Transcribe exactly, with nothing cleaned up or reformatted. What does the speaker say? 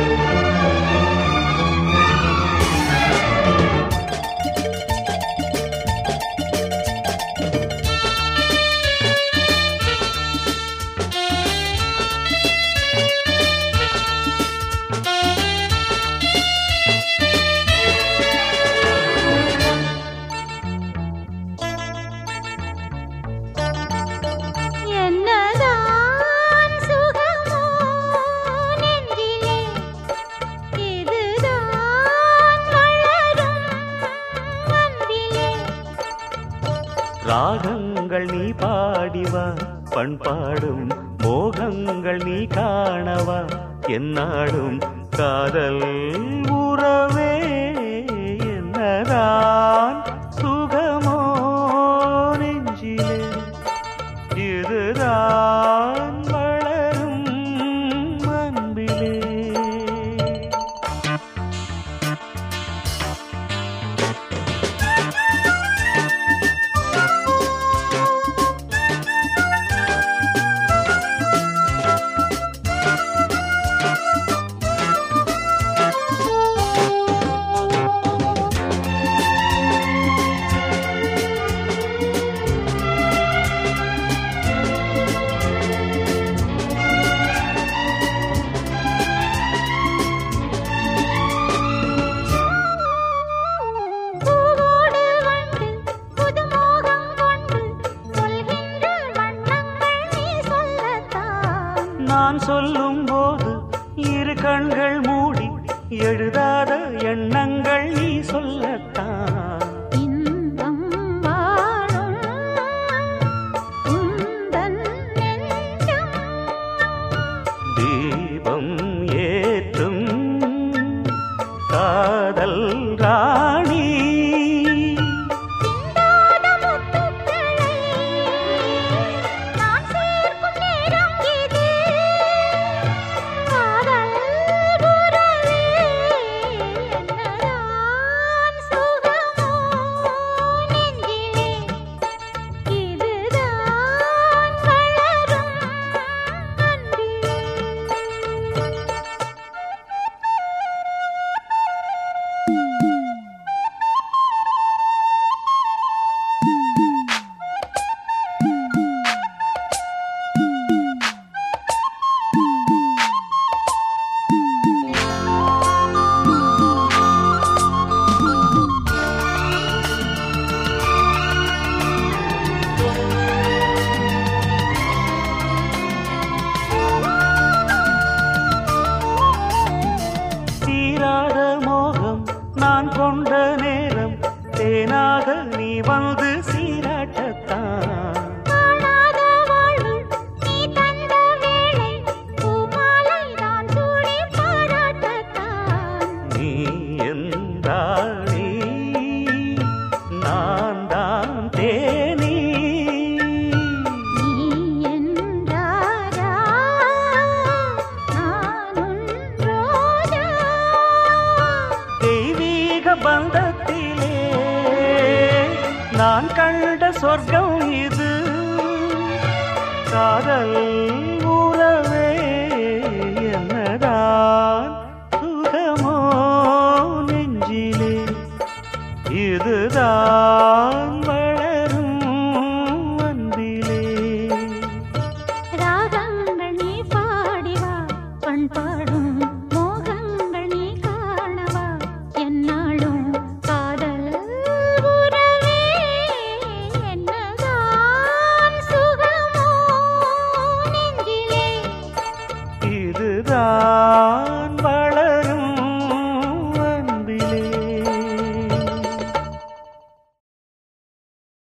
ராகங்கள் நீ பாடிவா பண்பாடும் மோகங்கள் நீ காணவா என்னாடும் காதல் உறவே என்னதான் சுகமோ நெஞ்சிலே இதுதான் வளரும் அன்பிலே. நான் சொல்லும் போது இரு கண்கள் மூடி எழுதாத எண்ணங்கள் நீ சொல்லத்தான். இன்பம் வாழும் உந்தன் நெஞ்சம் தீபம் ஏற்றும் காதல் ராணி நான் கொண்ட நேரம் தேனாக நீ வந்து சீராட்டத்தான். காணாத வாழ்வு நீ தந்த வேளை பூமாலை நான் சூடி பாராட்டத்தான். நீ என்றாளி நான் தான் தேனி நீ என்றாரா நான் உன் ரோஜா. பந்தத்திலே நான் கண்ட சொர்க்கம் இது காதல்